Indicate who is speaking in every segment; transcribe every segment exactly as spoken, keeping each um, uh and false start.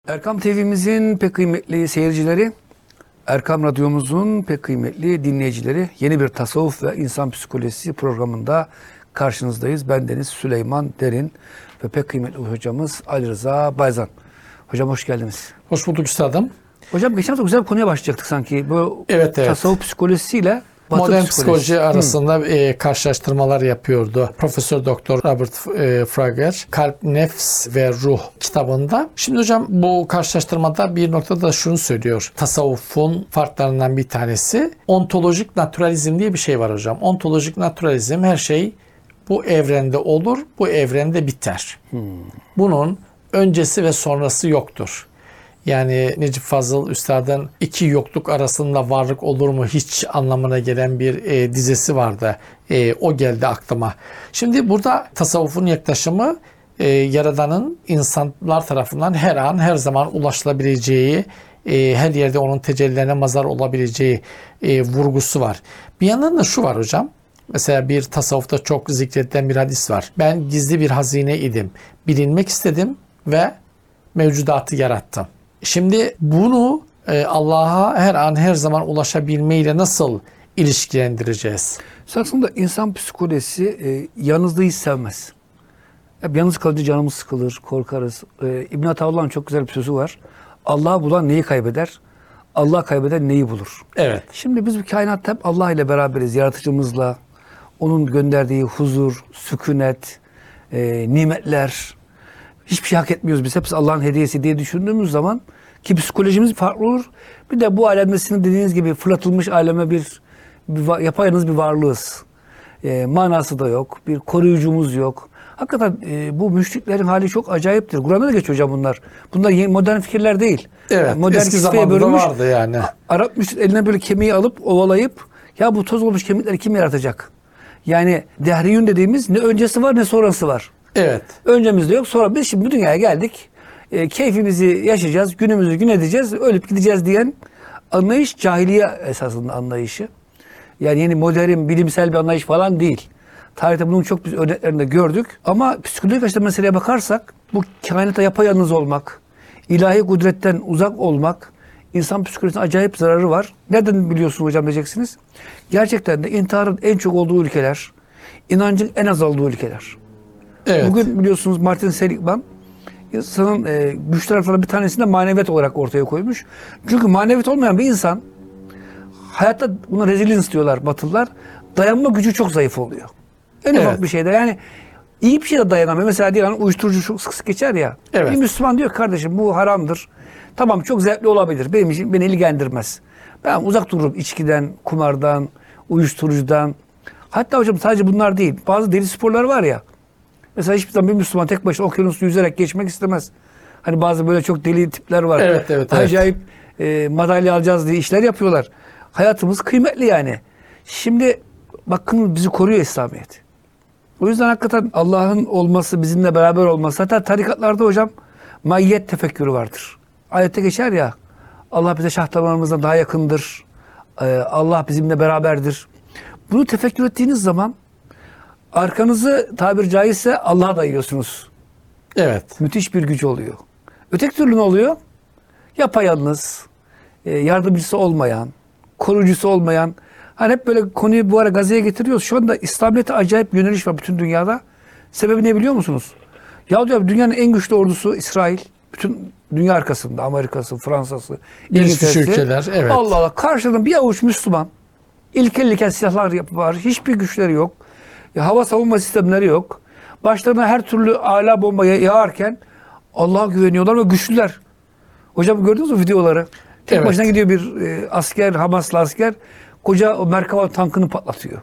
Speaker 1: Erkam T V'mizin pek kıymetli seyircileri, Erkam Radyomuzun pek kıymetli dinleyicileri, yeni bir tasavvuf ve insan psikolojisi programında karşınızdayız. Bendeniz Süleyman Derin ve pek kıymetli hocamız Ali Rıza Bayzan. Hocam hoş geldiniz.
Speaker 2: Hoş bulduk üstadım.
Speaker 1: Hocam geçen hafta güzel bir konuya başlayacaktık sanki. Bu
Speaker 2: evet, evet.
Speaker 1: tasavvuf psikolojisiyle Batı
Speaker 2: modern
Speaker 1: psikolojisi.
Speaker 2: psikoloji arasında e, karşılaştırmalar yapıyordu. Profesör Doktor Robert e, Frager, Kalp, Nefs ve Ruh kitabında. Şimdi hocam bu karşılaştırmada bir noktada şunu söylüyor. Tasavvufun farklarından bir tanesi ontolojik naturalizm diye bir şey var hocam. Ontolojik naturalizm her şey bu evrende olur, bu evrende biter. Hmm. Bunun öncesi ve sonrası yoktur. Yani Necip Fazıl Üstad'ın iki yokluk arasında varlık olur mu hiç anlamına gelen bir e, dizesi vardı. E, o geldi aklıma. Şimdi burada tasavvufun yaklaşımı e, Yaradan'ın insanlar tarafından her an her zaman ulaşılabileceği, e, her yerde onun tecellilerine mazhar olabileceği e, vurgusu var. Bir yandan da şu var hocam. Mesela bir tasavvufta çok zikredilen bir hadis var. Ben gizli bir hazine idim. Bilinmek istedim ve mevcudatı yarattım. Şimdi bunu e, Allah'a her an her zaman ulaşabilmeyle nasıl ilişkilendireceğiz?
Speaker 1: Aslında insan psikolojisi e, yalnızlığı hiç sevmez. Hep yalnız kalınca canımız sıkılır, korkarız. E, İbn Ataüllah'ın çok güzel bir sözü var. Allah'ı bulan neyi kaybeder? Allah kaybeden neyi bulur?
Speaker 2: Evet.
Speaker 1: Şimdi biz bu kainatta hep Allah ile beraberiz, yaratıcımızla. Onun gönderdiği huzur, sükunet, e, nimetler. Hiçbir şey hak etmiyoruz biz. Hepsi Allah'ın hediyesi diye düşündüğümüz zaman ki psikolojimiz farklı olur. Bir de bu alemde sizin dediğiniz gibi fırlatılmış aleme bir, bir yapayalnız bir varlığız. E, manası da yok. Bir koruyucumuz yok. Hakikaten e, bu müşriklerin hali çok acayiptir. Kur'an'da da geçiyor hocam bunlar. Bunlar yeni, modern fikirler değil.
Speaker 2: Evet.
Speaker 1: Yani modern
Speaker 2: eski zamanında vardı yani.
Speaker 1: Arap müşrik eline böyle kemiği alıp ovalayıp ya bu toz olmuş kemikleri kim yaratacak? Yani dehriyün dediğimiz ne öncesi var ne sonrası var.
Speaker 2: Evet.
Speaker 1: Öncemizde yok. Sonra biz şimdi bu dünyaya geldik. E, keyfimizi yaşayacağız. Günümüzü gün edeceğiz. Ölüp gideceğiz diyen anlayış cahiliye esasında anlayışı. Yani yeni modern bilimsel bir anlayış falan değil. Tarihte bunun çok biz örneklerini de gördük. Ama psikolojik açıdan meseleye bakarsak bu kainata yapayalnız olmak, ilahi kudretten uzak olmak, insan psikolojisine acayip zararı var. Nereden biliyorsun hocam diyeceksiniz. Gerçekten de intiharın en çok olduğu ülkeler, inancın en azaldığı ülkeler.
Speaker 2: Evet.
Speaker 1: Bugün biliyorsunuz Martin Seligman insanın e, güç taraflarından bir tanesini de maneviyat olarak ortaya koymuş. Çünkü maneviyat olmayan bir insan hayatta buna resilience diyorlar Batılılar. Dayanma gücü çok zayıf oluyor. En ufak
Speaker 2: Evet.
Speaker 1: bir şeyde yani iyi bir şeyde dayanamıyor. Mesela diyelim uyuşturucu çok sık sık geçer ya.
Speaker 2: Evet.
Speaker 1: Bir Müslüman diyor kardeşim bu haramdır. Tamam çok zevkli olabilir. Benim için beni ilgilendirmez. Ben uzak dururum içkiden, kumardan, uyuşturucudan. Hatta hocam sadece bunlar değil. Bazı deli sporlar var ya. Mesela hiçbir zaman bir Müslüman tek başına okyanusu yüzerek geçmek istemez. Hani bazı böyle çok deli tipler var.
Speaker 2: Evet, evet,
Speaker 1: Acayip e, madalya alacağız diye işler yapıyorlar. Hayatımız kıymetli yani. Şimdi bakın bizi koruyor İslamiyet. O yüzden hakikaten Allah'ın olması, bizimle beraber olması. Hatta tarikatlarda hocam maiyet tefekkürü vardır. Ayette geçer ya, Allah bize şah damarımızdan daha yakındır. Ee, Allah bizimle beraberdir. Bunu tefekkür ettiğiniz zaman arkanızı tabir caizse Allah'a dayıyorsunuz.
Speaker 2: Evet.
Speaker 1: Müthiş bir güç oluyor. Öteki türlü ne oluyor? Yapayalnız, yardımcısı olmayan, koruyucusu olmayan. Hani hep böyle konuyu bu ara gazeye getiriyoruz. Şu anda İslamiyet'e acayip yöneliş var bütün dünyada. Sebebi ne biliyor musunuz? Ya diyor dünyanın en güçlü ordusu İsrail. Bütün dünya arkasında Amerika'sı, Fransa'sı,
Speaker 2: İngiltere'si. ülkeler. Evet.
Speaker 1: Allah Allah. Karşıdan bir avuç Müslüman. İlkel ilkel silahlar var. Hiçbir güçleri yok. Ya, hava savunma sistemleri yok. Başlarına her türlü ala bomba yağarken Allah'a güveniyorlar ve güçlüler. Hocam gördünüz mü videoları? Tek
Speaker 2: Evet.
Speaker 1: başına gidiyor bir e, asker, Hamaslı asker. Koca o Merkava tankını patlatıyor.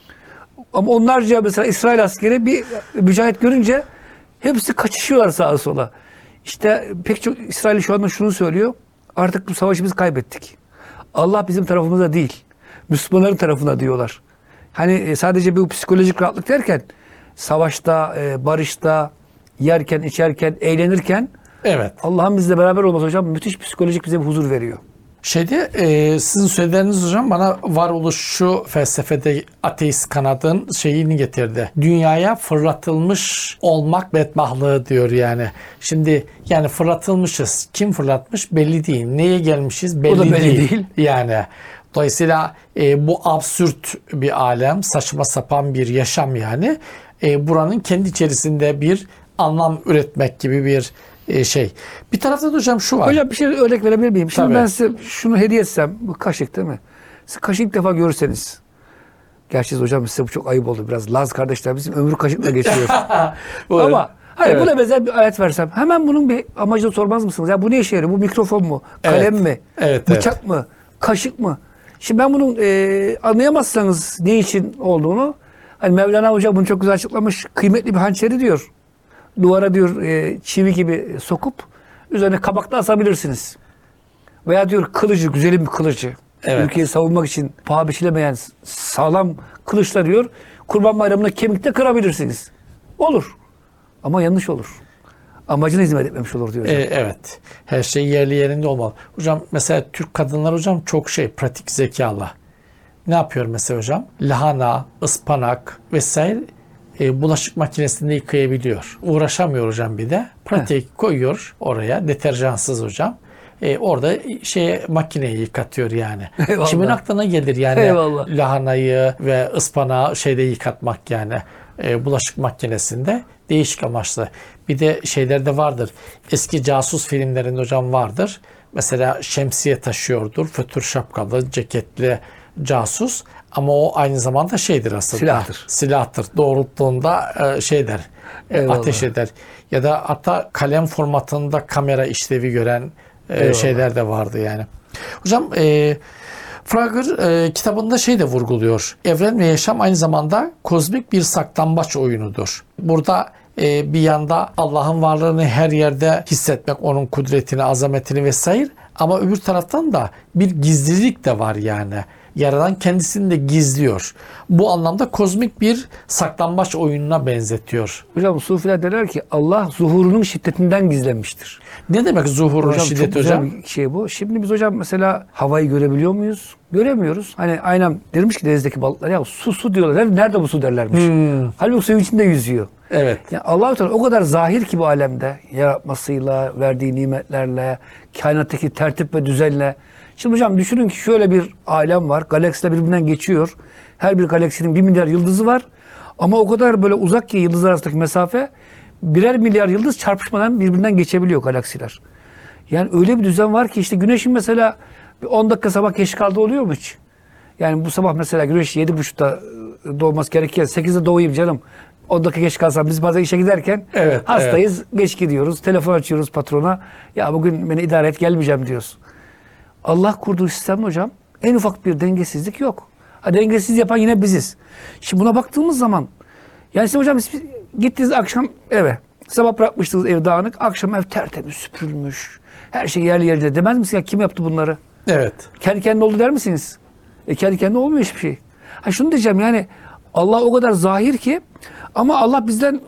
Speaker 1: Ama onlarca mesela İsrail askeri bir mücahit görünce hepsi kaçışıyorlar sağa sola. İşte pek çok İsrail şu anda şunu söylüyor. Artık bu savaşı biz kaybettik. Allah bizim tarafımızda değil. Müslümanların tarafına diyorlar. Hani sadece bu psikolojik rahatlık derken savaşta, barışta, yerken, içerken, eğlenirken
Speaker 2: Evet.
Speaker 1: Allah'ın bizle beraber olması hocam müthiş psikolojik bize bir huzur veriyor.
Speaker 2: Şeyde e, sizin söylediğiniz hocam bana varoluşçu felsefede ateist kanadın şeyini getirdi. Dünyaya fırlatılmış olmak bedbahtlığı diyor yani. Şimdi yani fırlatılmışız. Kim fırlatmış belli değil. Neye gelmişiz belli,
Speaker 1: O da belli
Speaker 2: değil.
Speaker 1: değil.
Speaker 2: Yani dolayısıyla e, bu absürt bir alem, saçma sapan bir yaşam yani. E, buranın kendi içerisinde bir anlam üretmek gibi bir e, şey. Bir tarafta da hocam şu var.
Speaker 1: Hocam bir şey örnek verebilir miyim? Şimdi
Speaker 2: Tabii.
Speaker 1: ben size şunu hediye etsem, bu kaşık değil mi? Siz kaşık ilk defa görürseniz, gerçi hocam size bu çok ayıp oldu biraz. Laz kardeşler bizim ömrü kaşıkla geçiyor.
Speaker 2: Bu-
Speaker 1: Ama hayır
Speaker 2: Evet.
Speaker 1: buna benzer bir alet versem, hemen bunun bir amacını sormaz mısınız? Ya bu ne işe yarıyor? Bu mikrofon mu? Kalem
Speaker 2: Evet.
Speaker 1: mi?
Speaker 2: Evet,
Speaker 1: Bıçak mı? Kaşık mı? Şimdi ben bunun e, anlayamazsanız ne için olduğunu, hani Mevlana Hoca bunu çok güzel açıklamış. Kıymetli bir hançeri diyor. Duvara diyor e, çivi gibi sokup üzerine kabakla asabilirsiniz. Veya diyor kılıcı, güzelim bir kılıcı.
Speaker 2: Evet.
Speaker 1: Ülkeyi savunmak için paha biçilemeyen sağlam kılıçla diyor Kurban Bayramı'nda kemikte kırabilirsiniz. Olur. Ama yanlış olur. Amacına hizmet etmemiş olur diyor hocam.
Speaker 2: E, evet. Her şey yerli yerinde olmalı. Hocam mesela Türk kadınlar hocam çok şey pratik zekalı. Ne yapıyor mesela hocam? Lahana, ıspanak vesaire e, bulaşık makinesinde yıkayabiliyor. Uğraşamıyor hocam bir de. Pratik koyuyor oraya deterjansız hocam. E, orada şeye makineyi yıkatıyor yani.
Speaker 1: Eyvallah.
Speaker 2: Kimin aklına gelir yani
Speaker 1: Eyvallah.
Speaker 2: lahanayı ve ıspanağı şeyde yıkatmak yani e, bulaşık makinesinde değişik amaçlı. Bir de şeylerde vardır. Eski casus filmlerinde hocam vardır. Mesela şemsiye taşıyordur. Fötür şapkalı, ceketli casus. Ama o aynı zamanda şeydir aslında.
Speaker 1: Silahtır.
Speaker 2: Silahtır. Doğrulttuğunda e, şey der. e,
Speaker 1: Eyvallah.
Speaker 2: ateş eder. Ya da hatta kalem formatında kamera işlevi gören e,
Speaker 1: Eyvallah.
Speaker 2: şeyler de vardı yani. Hocam e, Frege e, kitabında şey de vurguluyor. Evren ve yaşam aynı zamanda kozmik bir saklambaç oyunudur. Burada e, bir yanda Allah'ın varlığını her yerde hissetmek, onun kudretini, azametini vesaire. Ama öbür taraftan da bir gizlilik de var yani. Yaradan kendisini de gizliyor. Bu anlamda kozmik bir saklambaç oyununa benzetiyor.
Speaker 1: Hocam Sufiler derler ki Allah zuhurunun şiddetinden gizlenmiştir.
Speaker 2: Ne demek zuhurun
Speaker 1: Hocam
Speaker 2: şiddeti
Speaker 1: çok güzel
Speaker 2: hocam?
Speaker 1: bir şey bu. Şimdi biz hocam mesela havayı görebiliyor muyuz? Göremiyoruz. Hani aynen dermiş ki denizdeki balıklar ya su su diyorlar. Nerede bu su derlermiş.
Speaker 2: Hmm.
Speaker 1: Halbuki suyun içinde yüzüyor.
Speaker 2: Evet.
Speaker 1: Yani Allah-u Teala o kadar zahir ki bu alemde yaratmasıyla, verdiği nimetlerle, kainattaki tertip ve düzenle. Şimdi hocam düşünün ki şöyle bir alem var. Galaksiler birbirinden geçiyor. Her bir galaksinin bir milyar yıldızı var. Ama o kadar böyle uzak ki yıldızlar arasındaki mesafe birer milyar yıldız çarpışmadan birbirinden geçebiliyor galaksiler. Yani öyle bir düzen var ki işte güneşin mesela bir on dakika sabah geç kaldığı oluyor mu hiç? Yani bu sabah mesela güneş yedi buçukta doğması gerekirken sekizde doğayım canım. on dakika geç kalsam biz bazen işe giderken
Speaker 2: Evet,
Speaker 1: hastayız, geç gidiyoruz. Telefon açıyoruz patrona. Ya bugün beni idare et gelmeyeceğim diyoruz. Allah kurduğu sistem hocam en ufak bir dengesizlik yok. Ha, dengesiz yapan yine biziz. Şimdi buna baktığımız zaman yani siz hocam siz gittiniz akşam eve. Sabah bırakmıştınız ev dağınık. Akşam ev tertemiz süpürülmüş. Her şey yerli yerinde. Demez misiniz ya kim yaptı bunları?
Speaker 2: Evet.
Speaker 1: Kendi kendine oldu der misiniz? E kendi kendine olmuyor hiçbir şey. Ha şunu diyeceğim yani Allah o kadar zahir ki ama Allah bizden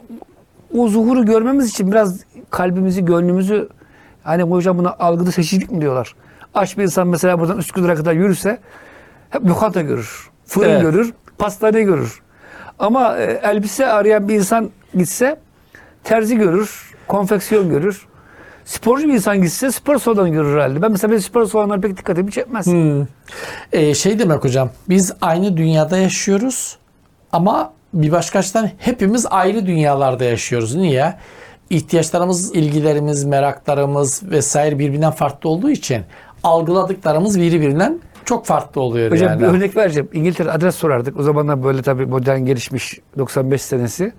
Speaker 1: o zuhuru görmemiz için biraz kalbimizi, gönlümüzü hani hocam buna algıda seçicilik mi diyorlar? Aç bir insan mesela buradan Üsküdar'a kadar yürürse hep lokanta görür. Fırın
Speaker 2: Evet.
Speaker 1: görür, pastane görür. Ama e, elbise arayan bir insan gitse terzi görür, konfeksiyon görür. Sporcu bir insan gitse spor salonu görür herhalde. Ben mesela benim spor salonlarına pek dikkatimi çekmez.
Speaker 2: Hmm. Ee, şey demek hocam, biz aynı dünyada yaşıyoruz ama bir başka açıdan hepimiz ayrı dünyalarda yaşıyoruz. Niye? İhtiyaçlarımız, ilgilerimiz, meraklarımız vesaire birbirinden farklı olduğu için algıladıklarımız birbirinden çok farklı oluyor
Speaker 1: Hocam
Speaker 2: yani.
Speaker 1: bir örnek vereceğim. İngiltere adres sorardık. O zamanlar böyle tabii modern gelişmiş doksan beş senesi.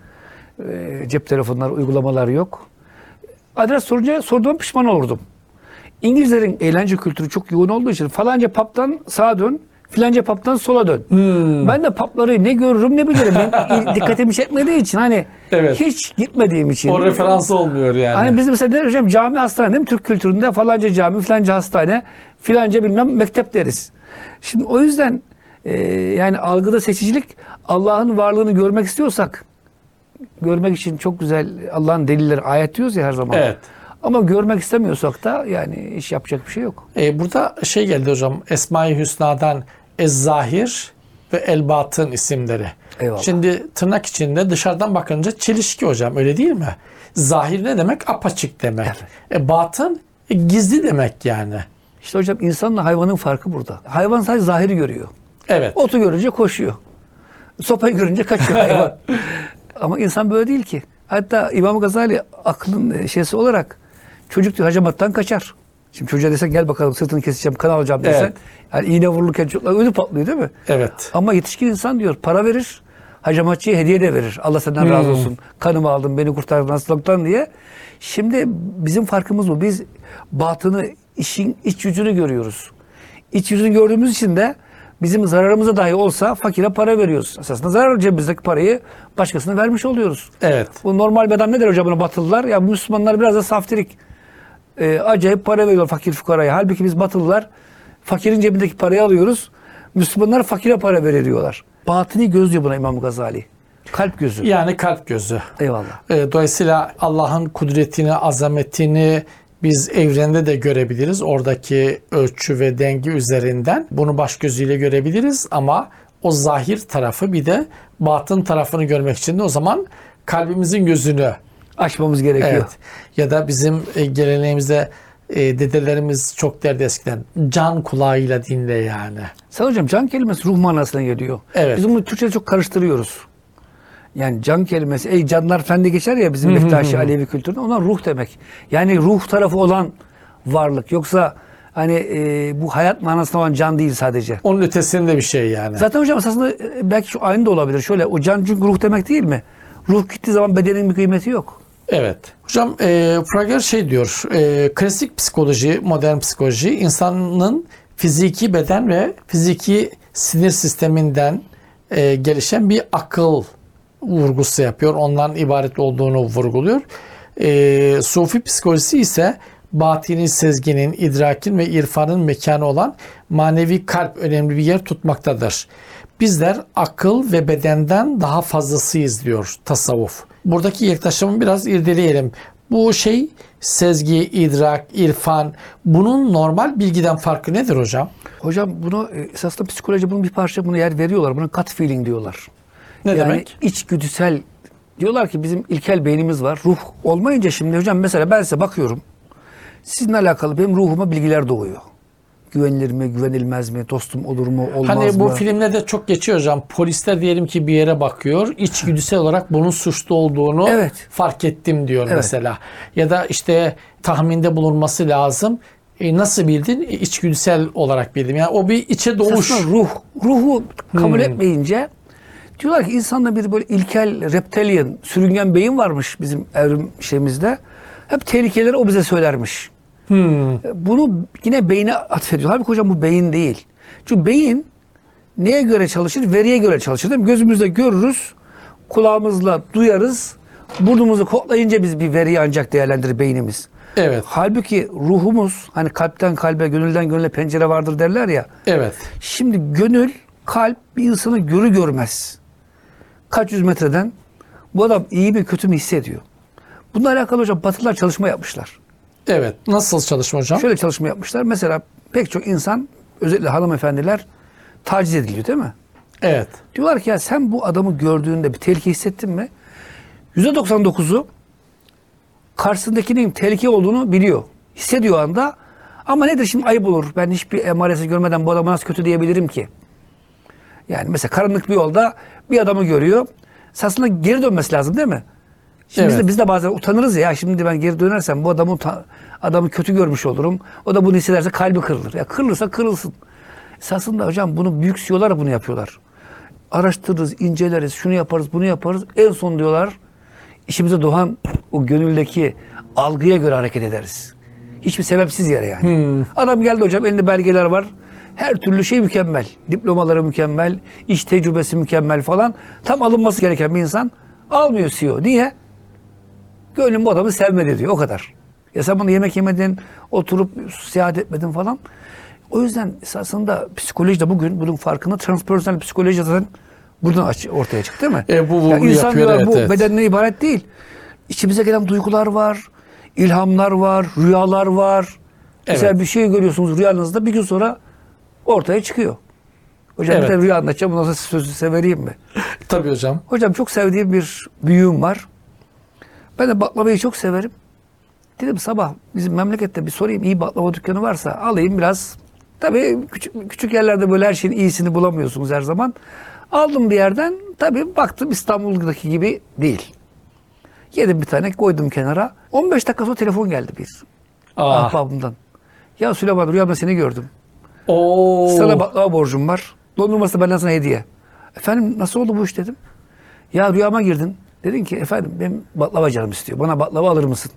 Speaker 1: E, cep telefonları, uygulamalar yok. Adres sorunca sorduğuma pişman olurdum. İngilizlerin eğlence kültürü çok yoğun olduğu için falanca pub'dan sağa dön, filanca pub'dan sola dön.
Speaker 2: Hmm.
Speaker 1: Ben de pub'ları ne görürüm ne bilirim. Ben dikkatimi çekmediği için hani
Speaker 2: Evet.
Speaker 1: hiç gitmediğim için.
Speaker 2: O referans olmuyor yani.
Speaker 1: Hani biz mesela deriz hocam cami hastane değil mi? Türk kültüründe falanca cami, filanca hastane, filanca bilmem mektep deriz. Şimdi o yüzden e, yani algıda seçicilik Allah'ın varlığını görmek istiyorsak görmek için çok güzel Allah'ın delilleri ayet diyoruz ya her zaman.
Speaker 2: Evet.
Speaker 1: Ama görmek istemiyorsak da yani iş yapacak bir şey yok.
Speaker 2: E, burada şey geldi hocam. Esma-i Hüsna'dan Ez-Zahir ve El-Batın isimleri.
Speaker 1: Eyvallah.
Speaker 2: Şimdi tırnak içinde dışarıdan bakınca çelişki hocam, öyle değil mi? Zahir ne demek? Apaçık demek.
Speaker 1: Evet.
Speaker 2: E, batın e, gizli demek yani.
Speaker 1: İşte hocam insanla hayvanın farkı burada. Hayvan sadece zahiri görüyor.
Speaker 2: Evet.
Speaker 1: Otu görünce koşuyor. Sopayı görünce kaçıyor hayvan. Ama insan böyle değil ki. Hatta İmam Gazali aklın şeysi olarak çocuk diyor hacamattan kaçar. Şimdi çocuğa desen gel bakalım sırtını keseceğim, kan alacağım desen.
Speaker 2: Evet.
Speaker 1: Yani iğne vurulurken çocuklar ödü patlıyor değil mi?
Speaker 2: Evet.
Speaker 1: Ama yetişkin insan diyor para verir. Hacamatçıya hediye de verir. Allah senden
Speaker 2: Hmm.
Speaker 1: razı olsun. Kanımı aldın, beni kurtardın hastalıktan diye. Şimdi bizim farkımız bu. Biz batını, işin iç yüzünü görüyoruz. İç yüzünü gördüğümüz için de bizim zararımıza dahi olsa fakire para veriyoruz. Esasında zarar cebimizdeki parayı başkasına vermiş oluyoruz.
Speaker 2: Evet.
Speaker 1: Bu normal beden nedir hocam buna Batılılar? Ya bu Müslümanlar biraz da saftirik. Ee, acayip para veriyor fakir fukaraya. Halbuki biz Batılılar fakirin cebindeki parayı alıyoruz. Müslümanlar fakire para veriyorlar. Batini göz diyor buna İmam Gazali. Kalp gözü.
Speaker 2: Yani kalp gözü.
Speaker 1: Eyvallah.
Speaker 2: E, dolayısıyla Allah'ın kudretini, azametini biz evrende de görebiliriz. Oradaki ölçü ve denge üzerinden bunu baş gözüyle görebiliriz ama o zahir tarafı bir de batın tarafını görmek için de o zaman kalbimizin gözünü,
Speaker 1: Açmamız gerekiyor.
Speaker 2: evet, ya da bizim e, geleneğimizde e, dedelerimiz çok derdi eskiden, can kulağıyla dinle yani.
Speaker 1: Sen hocam can kelimesi ruh manasına geliyor.
Speaker 2: Evet.
Speaker 1: Biz bunu Türkçe'de çok karıştırıyoruz. Yani can kelimesi, ey canlar fendi geçer ya bizim Bektaşi Alevi kültüründe, ona ruh demek. Yani ruh tarafı olan varlık. Yoksa hani e, bu hayat manasında olan can değil sadece.
Speaker 2: Onun ötesinde bir şey yani.
Speaker 1: Zaten hocam aslında e, belki şu aynı da olabilir. Şöyle o can çünkü ruh demek değil mi? Ruh gittiği zaman bedenin bir kıymeti yok.
Speaker 2: Evet. Hocam e, Prager şey diyor, e, klasik psikoloji, modern psikoloji insanın fiziki beden ve fiziki sinir sisteminden e, gelişen bir akıl vurgusu yapıyor. Ondan ibaret olduğunu vurguluyor. E, Sufi psikolojisi ise batini sezginin, idrakin ve irfanın mekanı olan manevi kalp önemli bir yer tutmaktadır. Bizler akıl ve bedenden daha fazlasıyız diyor tasavvuf. Buradaki yaklaşımı biraz irdeleyelim. Bu şey sezgi, idrak, irfan, bunun normal bilgiden farkı nedir hocam?
Speaker 1: Hocam bunu e, esasında psikoloji bunun bir parça bunu yer veriyorlar. Buna gut feeling diyorlar.
Speaker 2: Ne
Speaker 1: yani
Speaker 2: demek?
Speaker 1: içgüdüsel diyorlar ki bizim ilkel beynimiz var. Ruh olmayınca şimdi hocam mesela ben size bakıyorum. Sizinle alakalı benim ruhuma bilgiler doğuyor. Güvenilir mi, güvenilmez mi, dostum olur mu, olmaz mı?
Speaker 2: Hani bu filmlerde çok geçiyor hocam. Polisler diyelim ki bir yere bakıyor. İçgüdüsel olarak bunun suçlu olduğunu
Speaker 1: Evet.
Speaker 2: fark ettim diyor
Speaker 1: Evet.
Speaker 2: mesela. Ya da işte tahminde bulunması lazım. E, nasıl bildin? E, içgüdüsel olarak bildim. Yani o bir içe doğuş.
Speaker 1: Esasında ruh, ruhu kabul
Speaker 2: Hmm.
Speaker 1: etmeyince diyorlar ki insanda bir böyle ilkel, reptilian, sürüngen beyin varmış bizim evrim şeyimizde. Hep tehlikeleri o bize söylermiş.
Speaker 2: Hmm.
Speaker 1: Bunu yine beyne atfediyor. Halbuki hocam bu beyin değil. Çünkü beyin neye göre çalışır? Veriye göre çalışır değil mi? Gözümüzle görürüz, kulağımızla duyarız, burnumuzu koklayınca biz bir veriyi ancak değerlendirir beynimiz.
Speaker 2: Evet.
Speaker 1: Halbuki ruhumuz, hani kalpten kalbe, gönülden gönüle pencere vardır derler ya.
Speaker 2: Evet.
Speaker 1: Şimdi gönül, kalp bir insanı görü görmez. Kaç yüz metreden bu adam iyi mi kötü mü hissediyor. Bununla alakalı hocam Batılılar çalışma yapmışlar.
Speaker 2: Evet. Nasıl çalışma hocam?
Speaker 1: Şöyle çalışma yapmışlar. Mesela pek çok insan, özellikle hanımefendiler taciz ediliyor değil mi?
Speaker 2: Evet.
Speaker 1: Diyorlar ki ya sen bu adamı gördüğünde bir tehlike hissettin mi? yüzde doksan dokuzu karşısındakinin tehlike olduğunu biliyor. Hissediyor o anda. Ama nedir şimdi ayıp olur. Ben hiçbir emaresi görmeden bu adama nasıl kötü diyebilirim ki? Yani mesela karanlık bir yolda bir adamı görüyor. Aslında geri dönmesi lazım değil mi? Şimdi
Speaker 2: Evet.
Speaker 1: biz, de, biz de bazen utanırız ya. Şimdi ben geri dönersem bu adamı utan- adamı kötü görmüş olurum. O da bunu hissederse kalbi kırılır. Ya kırılırsa kırılsın. Esasında hocam bunu büyük C E O'lar bunu yapıyorlar. Araştırırız, inceleriz, şunu yaparız, bunu yaparız. En son diyorlar işimize doğan o gönüldeki algıya göre hareket ederiz. Hiçbir sebepsiz yere yani.
Speaker 2: Hmm.
Speaker 1: Adam geldi hocam, elinde belgeler var. Her türlü şey mükemmel. Diplomaları mükemmel, iş tecrübesi mükemmel falan. Tam alınması gereken bir insan almıyor C E O. Niye? Gönlüm bu adamı sevmedi diyor. O kadar. Ya sen bunu yemek yemedin, oturup seyahat etmedin falan. O yüzden esasında psikoloji de bugün bunun farkında, transpersonel psikoloji zaten buradan aç- ortaya çıktı değil mi?
Speaker 2: E, bu vurgu
Speaker 1: Ya insan
Speaker 2: yapıyor,
Speaker 1: diyor,
Speaker 2: evet,
Speaker 1: bu
Speaker 2: evet.
Speaker 1: bedenden ibaret değil. İçimize gelen duygular var. ilhamlar var, rüyalar var. Mesela
Speaker 2: Evet.
Speaker 1: bir şey görüyorsunuz rüyanızda, bir gün sonra ortaya çıkıyor. Hocam
Speaker 2: Evet.
Speaker 1: bir tane rüya anlatacağım. Bundan sonra sözü size vereyim mi?
Speaker 2: Tabii hocam.
Speaker 1: Hocam çok sevdiğim bir büyüğüm var. Ben de baklavayı çok severim. Dedim sabah bizim memlekette bir sorayım, iyi baklava dükkanı varsa alayım biraz. Tabii küçük, küçük yerlerde böyle her şeyin iyisini bulamıyorsunuz her zaman. Aldım bir yerden. Tabii baktım İstanbul'daki gibi değil. Yedim bir tane, koydum kenara. on beş dakika sonra telefon geldi bir
Speaker 2: Ah.
Speaker 1: ahbabımdan. Ya Süleyman, rüyamda seni gördüm.
Speaker 2: Oo.
Speaker 1: Sana baklava borcum var. Dondurması da benden sana hediye. Efendim nasıl oldu bu iş dedim. Ya rüyama girdin. Dedin ki efendim benim baklava canım istiyor. Bana baklava alır mısın?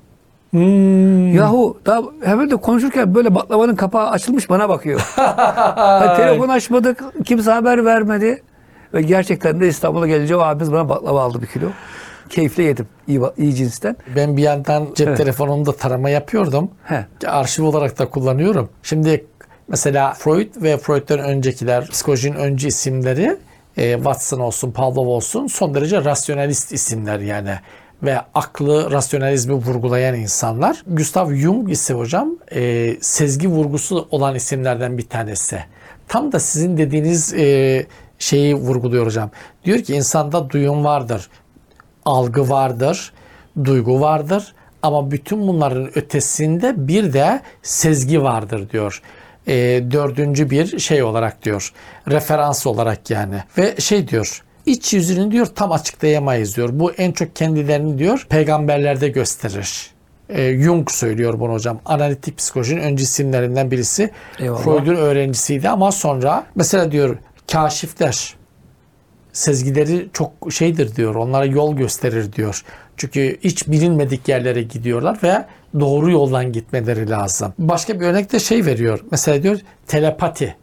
Speaker 2: Hmm.
Speaker 1: Yahu daha hemen de konuşurken böyle baklavanın kapağı açılmış bana bakıyor. Hani telefon açmadık. Kimse haber vermedi. Ve gerçekten de İstanbul'a gelince o abimiz bana baklava aldı bir kilo. Keyifle yedim. İyi, iyi cinsten.
Speaker 2: Ben bir yandan cep
Speaker 1: Evet.
Speaker 2: telefonumda tarama yapıyordum.
Speaker 1: He.
Speaker 2: Arşiv olarak da kullanıyorum. Şimdi mesela Freud ve Freud'dan öncekiler, psikolojinin öncü isimleri e, Watson olsun, Pavlov olsun son derece rasyonalist isimler yani. Ve aklı, rasyonalizmi vurgulayan insanlar. Gustav Jung ise hocam e, sezgi vurgusu olan isimlerden bir tanesi. Tam da sizin dediğiniz e, şeyi vurguluyor hocam. Diyor ki insanda duyum vardır, algı vardır, duygu vardır ama bütün bunların ötesinde bir de sezgi vardır diyor. E, dördüncü bir şey olarak diyor, referans olarak yani. Ve şey diyor, iç yüzünü diyor tam açıklayamayız diyor. Bu en çok kendilerini diyor peygamberlerde gösterir. E, Jung söylüyor bunu hocam. Analitik psikolojinin öncü isimlerinden birisi.
Speaker 1: Eyvallah.
Speaker 2: Freud'un öğrencisiydi ama sonra mesela diyor kaşifler, sezgileri çok şeydir diyor. Onlara yol gösterir diyor. Çünkü hiç bilinmedik yerlere gidiyorlar ve doğru yoldan gitmeleri lazım. Başka bir örnek de şey veriyor. Mesela diyor telepati.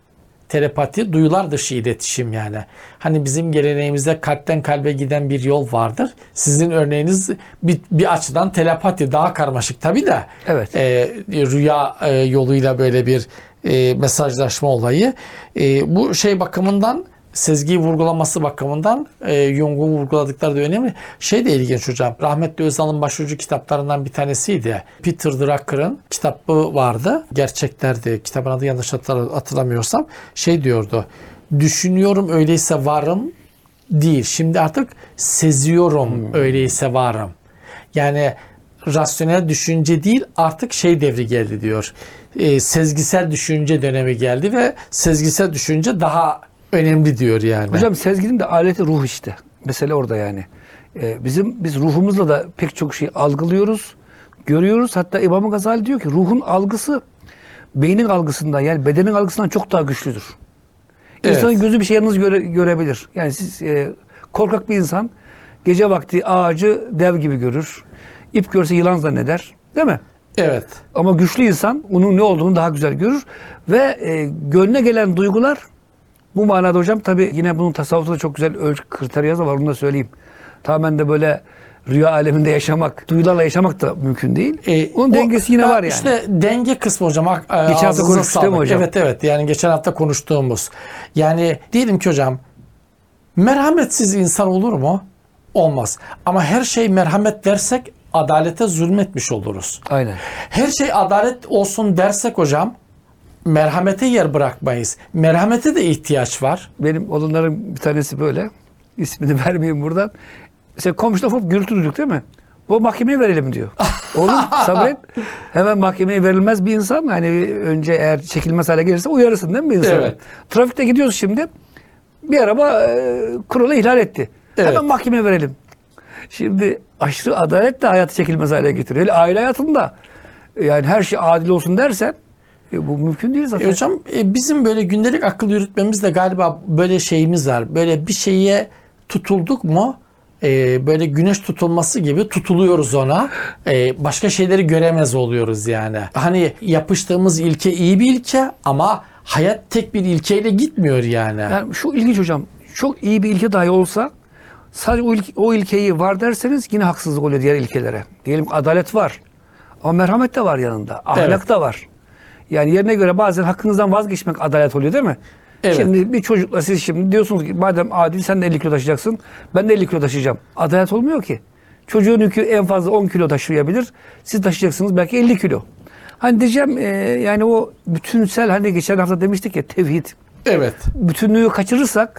Speaker 2: Telepati duyular dışı iletişim yani. Hani bizim geleneğimizde kalpten kalbe giden bir yol vardır. Sizin örneğiniz bir, bir açıdan telepati daha karmaşık tabii de.
Speaker 1: Evet.
Speaker 2: E, rüya e, yoluyla böyle bir e, mesajlaşma olayı. E, bu şey bakımından sezgiyi vurgulaması bakımından e, Jung'un vurguladıkları da önemli. Şey de ilginç hocam. Rahmetli Özal'ın başucu kitaplarından bir tanesiydi. Peter Drucker'ın kitabı vardı. Gerçeklerdi. Kitabın adı yanlış hatırlamıyorsam. Şey diyordu. Düşünüyorum öyleyse varım değil. Şimdi artık seziyorum hmm. öyleyse varım. Yani rasyonel düşünce değil artık şey devri geldi diyor. E, sezgisel düşünce dönemi geldi ve sezgisel düşünce daha önemli diyor yani.
Speaker 1: Hocam sezginin de aleti ruh işte. Mesele orada yani. Ee, bizim biz ruhumuzla da pek çok şey algılıyoruz, görüyoruz. Hatta İmam Gazali diyor ki ruhun algısı beynin algısından yani bedenin algısından çok daha güçlüdür.
Speaker 2: Evet.
Speaker 1: İnsanın gözü bir şey yalnız göre, görebilir. Yani siz e, korkak bir insan gece vakti ağacı dev gibi görür. İp görse yılan zanneder. Değil mi?
Speaker 2: Evet.
Speaker 1: Ama güçlü insan onun ne olduğunu daha güzel görür. Ve e, gönlüne gelen duygular bu manada hocam tabii yine bunun tasavvufta çok güzel ölçü kriteriyası var, onu da söyleyeyim. Tamamen de böyle rüya aleminde yaşamak, duyularla yaşamak da mümkün değil.
Speaker 2: Ee,
Speaker 1: Onun
Speaker 2: o,
Speaker 1: dengesi yine var yani.
Speaker 2: İşte denge kısmı hocam.
Speaker 1: Geçen hafta konuştuk değil mi hocam?
Speaker 2: Evet evet yani geçen hafta konuştuğumuz. Yani diyelim ki hocam merhametsiz insan olur mu? Olmaz. Ama her şey merhamet dersek adalete zulmetmiş oluruz.
Speaker 1: Aynen.
Speaker 2: Her şey adalet olsun dersek hocam merhamete yer bırakmayız. Merhamete de ihtiyaç var.
Speaker 1: Benim olanların bir tanesi böyle. İsmini vermeyeyim buradan. Mesela komşuda hop gürültü duyduk değil mi? Bu mahkemeye verelim diyor. Oğlum sabret. Hemen mahkemeye verilmez bir insan. Hani önce eğer çekilmez hale gelirse uyarırsın değil mi bir insan?
Speaker 2: Evet.
Speaker 1: Trafikte gidiyoruz şimdi. Bir araba e, kuralı ihlal etti.
Speaker 2: Evet.
Speaker 1: Hemen mahkemeye verelim. Şimdi aşırı adalet de hayatı çekilmez hale getiriyor. Hele aile hayatında yani her şey adil olsun dersen e, bu mümkün değil zaten.
Speaker 2: E hocam e, bizim böyle gündelik akıl yürütmemizde galiba böyle şeyimiz var. Böyle bir şeye tutulduk mu e, böyle güneş tutulması gibi tutuluyoruz ona. E, başka şeyleri göremez oluyoruz yani. Hani yapıştığımız ilke iyi bir ilke ama hayat tek bir ilkeyle gitmiyor yani.
Speaker 1: Yani şu ilginç hocam. Çok iyi bir ilke dahi olsa sadece o, ilke, o ilkeyi var derseniz yine haksızlık oluyor diğer ilkelere. Diyelim adalet var. Ama merhamet de var yanında. Ahlak
Speaker 2: Evet.
Speaker 1: da var. Yani yerine göre bazen hakkınızdan vazgeçmek adalet oluyor değil mi?
Speaker 2: Evet.
Speaker 1: Şimdi bir çocukla siz şimdi diyorsunuz ki madem adil sen de elli kilo taşıyacaksın. Ben de elli kilo taşıyacağım. Adalet olmuyor ki. Çocuğun yükü en fazla on kilo taşıyabilir. Siz taşıyacaksınız belki elli kilo. Hani diyeceğim e, yani o bütünsel, hani geçen hafta demiştik ya, tevhid.
Speaker 2: Evet.
Speaker 1: Bütünlüğü kaçırırsak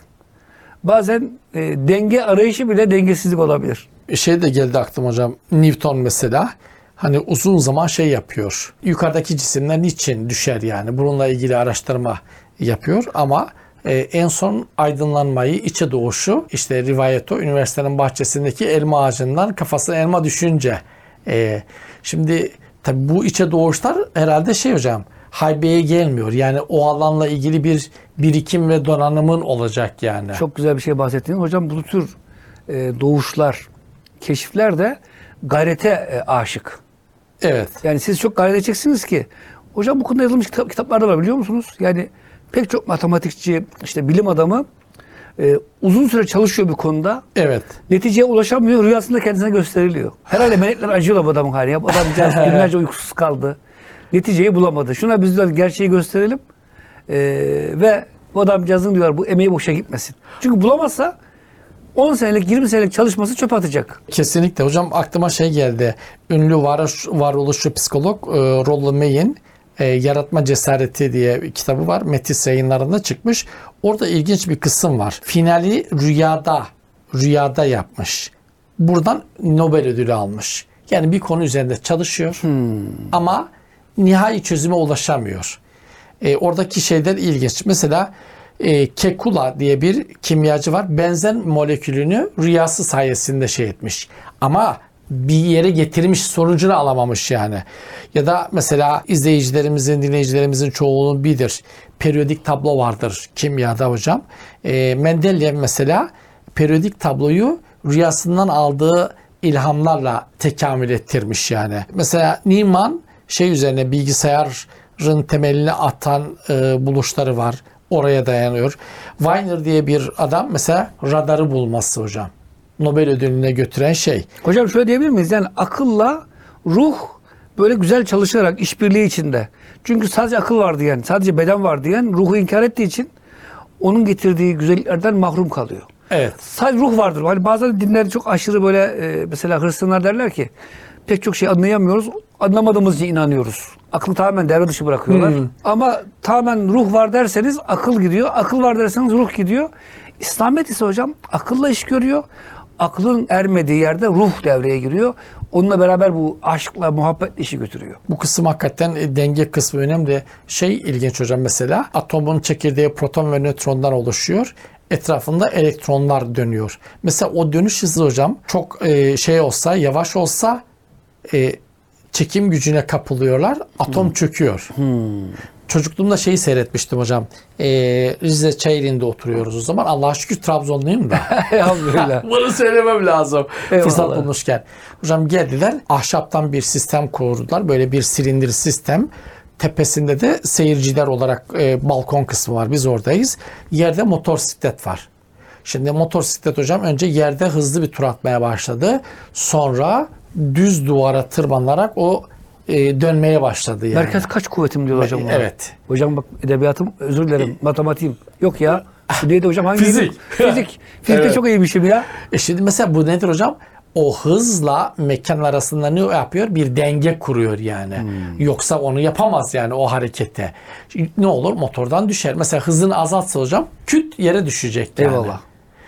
Speaker 1: bazen e, denge arayışı bile dengesizlik olabilir.
Speaker 2: Şey de geldi aklıma hocam. Newton mesela hani uzun zaman şey yapıyor. Yukarıdaki cisimler niçin düşer yani? Bununla ilgili araştırma yapıyor ama e, en son aydınlanmayı, içe doğuşu, işte rivayet o üniversitenin bahçesindeki elma ağacından kafasına elma düşünce. E, şimdi tabii bu içe doğuşlar herhalde şey hocam, haybeye gelmiyor. Yani o alanla ilgili bir birikim ve donanımın olacak yani.
Speaker 1: Çok güzel bir şey bahsettiniz. Hocam bu tür e, doğuşlar, keşifler de gayrete e, aşık.
Speaker 2: Evet.
Speaker 1: Yani siz çok gayret edeceksiniz ki, hocam bu konuda yazılmış kitap, kitaplar da var biliyor musunuz? Yani pek çok matematikçi, işte bilim adamı e, uzun süre çalışıyor bir konuda.
Speaker 2: Evet.
Speaker 1: Neticeye ulaşamıyor, rüyasında kendisine gösteriliyor. Herhalde melekler acıyorlar bu adamın haline. Bu adamcağız günlerce uykusuz kaldı. Neticeyi bulamadı. Şuna biz de gerçeği gösterelim. E, ve bu adamcağızın diyorlar bu emeği boşa gitmesin. Çünkü bulamazsa on senelik, yirmi senelik çalışması çöpe atacak.
Speaker 2: Kesinlikle hocam, aklıma şey geldi. Ünlü varoluş, varoluşçu psikolog e, Rollo May'in e, Yaratma Cesareti diye bir kitabı var. Metis yayınlarında çıkmış. Orada ilginç bir kısım var. Finali rüyada, rüyada yapmış. Buradan Nobel ödülü almış. Yani bir konu üzerinde çalışıyor hmm. ama nihai çözüme ulaşamıyor. E, oradaki şeyler ilginç. Mesela e, Kekula diye bir kimyacı var. Benzen molekülünü rüyası sayesinde şey etmiş. Ama bir yere getirmiş, sonucunu alamamış yani. Ya da mesela izleyicilerimizin, dinleyicilerimizin çoğunluğu bilir. Periyodik tablo vardır kimyada hocam. E, Mendeleev mesela periyodik tabloyu rüyasından aldığı ilhamlarla tekamül ettirmiş yani. Mesela Neyman şey üzerine, bilgisayarın temelini atan e, buluşları var. Oraya dayanıyor. Weiner diye bir adam mesela radarı bulması hocam. Nobel ödülüne götüren şey.
Speaker 1: Hocam şöyle diyebilir miyiz? Yani akılla ruh böyle güzel çalışarak işbirliği içinde. Çünkü sadece akıl var diyen, sadece beden var diyen ruhu inkar ettiği için onun getirdiği güzelliklerden mahrum kalıyor.
Speaker 2: Evet.
Speaker 1: Sadece ruh vardır. Hani bazen dinler çok aşırı böyle e, mesela Hristiyanlar derler ki pek çok şey anlayamıyoruz. Anlamadığımız için inanıyoruz. Aklı tamamen devre dışı bırakıyorlar. Hmm. Ama tamamen ruh var derseniz akıl gidiyor. Akıl var derseniz ruh gidiyor. İslamiyet ise hocam akılla iş görüyor. Aklın ermediği yerde ruh devreye giriyor. Onunla beraber bu aşkla, muhabbetle işi götürüyor.
Speaker 2: Bu kısım hakikaten e, denge kısmı önemli. Şey ilginç hocam, mesela atomun çekirdeği proton ve nötrondan oluşuyor. Etrafında elektronlar dönüyor. Mesela o dönüş hızı hocam çok e, şey olsa, yavaş olsa e, çekim gücüne kapılıyorlar. Atom hmm. çöküyor. Hmm. Çocukluğumda şeyi seyretmiştim hocam. Ee, Rize Çayeli'nde oturuyoruz o zaman. Allah'a şükür Trabzonluyum da.
Speaker 1: Elhamdülillah.
Speaker 2: Bunu söylemem lazım.
Speaker 1: Eyvallah.
Speaker 2: Fırsat bulmuşken. Hocam geldiler. Ahşaptan bir sistem kurdular. Böyle bir silindir sistem. Tepesinde de seyirciler olarak e, balkon kısmı var. Biz oradayız. Yerde motosiklet var. Şimdi motosiklet hocam önce yerde hızlı bir tur atmaya başladı. Sonra düz duvara tırmanarak o e, dönmeye başladı yani.
Speaker 1: Merkez kaç kuvvetim diyor hocam.
Speaker 2: Evet.
Speaker 1: Hocam bak edebiyatım, özür dilerim, matematiğim. Yok ya. Bu neydi hocam? Hangi
Speaker 2: Fizik.
Speaker 1: Fizik. Fizikte evet. Çok iyiymişim ya.
Speaker 2: E şimdi mesela bu nedir hocam? O hızla mekan arasında ne yapıyor? Bir denge kuruyor yani. Hmm. Yoksa onu yapamaz yani o harekete. Ne olur? Motordan düşer. Mesela hızını azaltsa hocam küt yere düşecek yani.
Speaker 1: Eyvallah.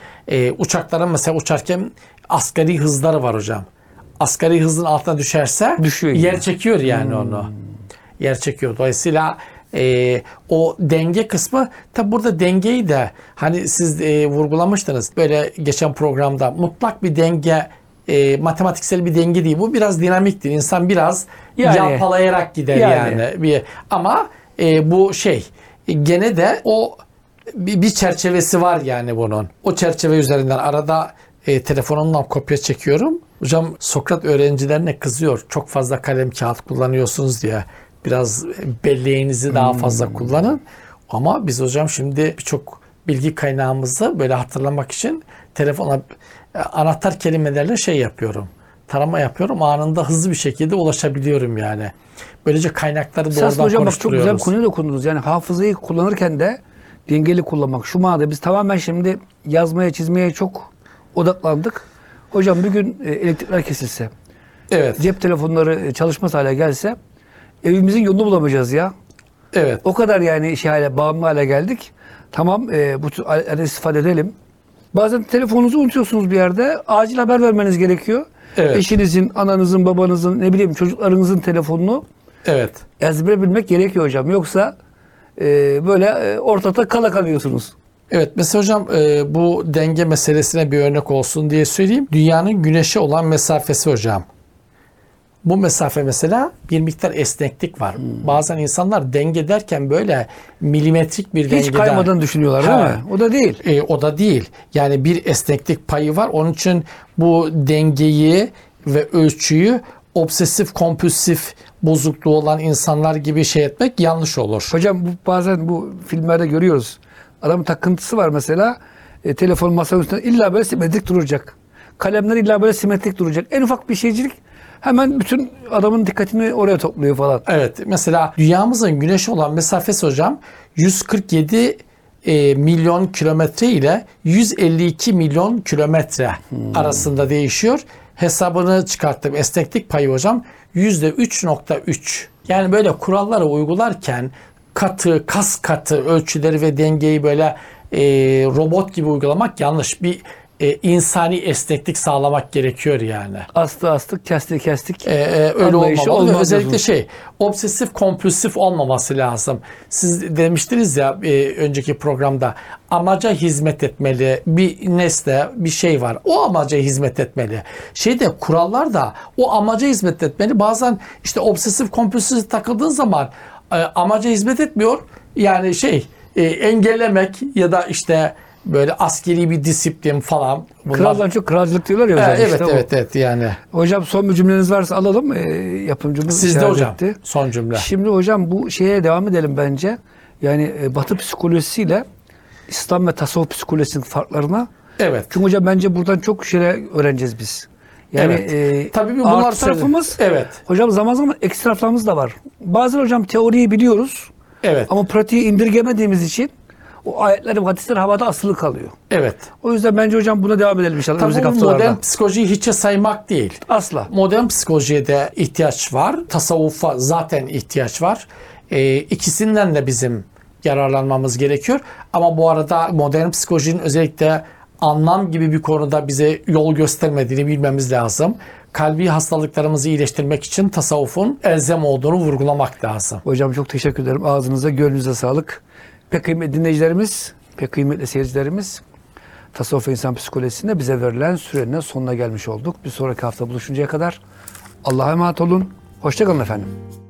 Speaker 2: E, uçakların mesela uçarken asgari hızları var hocam. Asgari hızın altına düşerse
Speaker 1: düşüyor
Speaker 2: yer
Speaker 1: yani.
Speaker 2: çekiyor yani hmm. onu. Yer çekiyor. Dolayısıyla e, o denge kısmı, tabi burada dengeyi de hani siz e, vurgulamıştınız böyle geçen programda, mutlak bir denge, e, matematiksel bir denge değil. Bu biraz dinamiktir. İnsan biraz yani, yalpalayarak gider yani. yani. Bir, ama e, bu şey gene de o bir, bir çerçevesi var yani bunun. O çerçeve üzerinden arada e, telefonumdan kopya çekiyorum. Hocam Sokrat öğrencilerine kızıyor. Çok fazla kalem kağıt kullanıyorsunuz diye. Biraz belleğinizi daha fazla hmm. kullanın. Ama biz hocam şimdi birçok bilgi kaynağımızı böyle hatırlamak için telefona anahtar kelimelerle şey yapıyorum. Tarama yapıyorum. Anında hızlı bir şekilde ulaşabiliyorum yani. Böylece kaynakları doğrudan
Speaker 1: konuşturuyoruz. Hocam bak çok güzel konuyu da konudunuz. Yani hafızayı kullanırken de dengeli kullanmak. Şu manada biz tamamen şimdi yazmaya, çizmeye çok odaklandık. Hocam bir gün e, elektrikler kesilse,
Speaker 2: Evet.
Speaker 1: cep telefonları e, çalışmaz hale gelse evimizin yolunu bulamayacağız ya.
Speaker 2: Evet.
Speaker 1: O kadar yani şey hale, bağımlı hale geldik. Tamam e, bu tür aletlerden istifade edelim. Bazen telefonunuzu unutuyorsunuz bir yerde. Acil haber vermeniz gerekiyor.
Speaker 2: Evet.
Speaker 1: Eşinizin, ananızın, babanızın, ne bileyim çocuklarınızın telefonunu
Speaker 2: Evet.
Speaker 1: ezbere bilmek gerekiyor hocam. Yoksa e, böyle e, ortada kala kalıyorsunuz.
Speaker 2: Evet, mesela hocam e, bu denge meselesine bir örnek olsun diye söyleyeyim. Dünyanın güneşe olan mesafesi hocam. Bu mesafe mesela bir miktar esneklik var.
Speaker 1: Hmm.
Speaker 2: Bazen insanlar denge derken böyle milimetrik bir
Speaker 1: Hiç
Speaker 2: dengeden.
Speaker 1: kaymadan düşünüyorlar
Speaker 2: Ha.
Speaker 1: değil mi? O da değil.
Speaker 2: E, o da değil. Yani bir esneklik payı var. Onun için bu dengeyi ve ölçüyü obsesif kompulsif bozukluğu olan insanlar gibi şey etmek yanlış olur.
Speaker 1: Hocam bu, bazen bu filmlerde görüyoruz. Adamın takıntısı var mesela. E, telefon masanın üstünde illa böyle simetrik duracak. Kalemler illa böyle simetrik duracak. En ufak bir şeycilik hemen bütün adamın dikkatini oraya topluyor falan.
Speaker 2: Evet, mesela dünyamızın güneşe olan mesafesi hocam yüz kırk yedi e, milyon kilometre ile yüz elli iki milyon kilometre arasında değişiyor. Hesabını çıkarttım. Esneklik payı hocam yüzde üç nokta üç. Yani böyle kuralları uygularken katı, kas katı ölçüleri ve dengeyi böyle e, robot gibi uygulamak yanlış. Bir e, insani esneklik sağlamak gerekiyor yani.
Speaker 1: Astı astık, kestik kestik.
Speaker 2: Ee, e, öyle
Speaker 1: Anlayışı
Speaker 2: olmamalı. Ve
Speaker 1: olmaz
Speaker 2: özellikle
Speaker 1: diyorsunuz.
Speaker 2: şey, obsesif kompulsif olmaması lazım. Siz demiştiniz ya e, önceki programda, amaca hizmet etmeli. Bir nesne, bir şey var. O amaca hizmet etmeli. Şeyde kurallar da o amaca hizmet etmeli. Bazen işte obsesif kompulsif takıldığın zaman e, amaca hizmet etmiyor. Yani şey e, engellemek ya da işte böyle askeri bir disiplin falan. Bunlar...
Speaker 1: Kraldan çok kralcılık diyorlar ya hocam.
Speaker 2: Ha, evet
Speaker 1: işte o.
Speaker 2: evet evet yani.
Speaker 1: Hocam son bir cümleniz varsa alalım. E, yapımcımız
Speaker 2: Sizde
Speaker 1: işaret
Speaker 2: hocam
Speaker 1: etti.
Speaker 2: son cümle.
Speaker 1: Şimdi hocam bu şeye devam edelim bence. Yani e, Batı psikolojisiyle İslam ve tasavvuf psikolojisinin farklarına.
Speaker 2: Evet.
Speaker 1: Çünkü hocam bence buradan çok şeyler öğreneceğiz biz. Yani
Speaker 2: Evet.
Speaker 1: e,
Speaker 2: Tabii bir bunlar
Speaker 1: artı tarafımız,
Speaker 2: evet.
Speaker 1: hocam zaman zaman eksi taraflarımız da var. Bazen hocam teoriyi biliyoruz
Speaker 2: Evet.
Speaker 1: ama pratiği indirgemediğimiz için o ayetler ve hadisler havada asılı kalıyor.
Speaker 2: Evet.
Speaker 1: O yüzden bence hocam buna devam edelim inşallah
Speaker 2: Tabii
Speaker 1: önümüzdeki
Speaker 2: bu
Speaker 1: haftalarda.
Speaker 2: modern psikolojiyi hiçe saymak değil.
Speaker 1: Asla.
Speaker 2: Modern psikolojiye de ihtiyaç var. Tasavvufa zaten ihtiyaç var. Ee, ikisinden de bizim yararlanmamız gerekiyor. Ama bu arada modern psikolojinin özellikle anlam gibi bir konuda bize yol göstermediğini bilmemiz lazım. Kalbi hastalıklarımızı iyileştirmek için tasavvufun elzem olduğunu vurgulamak lazım.
Speaker 1: Hocam çok teşekkür ederim. Ağzınıza, gönlünüze sağlık. Pek kıymetli dinleyicilerimiz, pek kıymetli seyircilerimiz, Tasavvuf ve İnsan Psikolojisi'nde bize verilen sürenin sonuna gelmiş olduk. Bir sonraki hafta buluşuncaya kadar Allah'a emanet olun. Hoşça kalın efendim.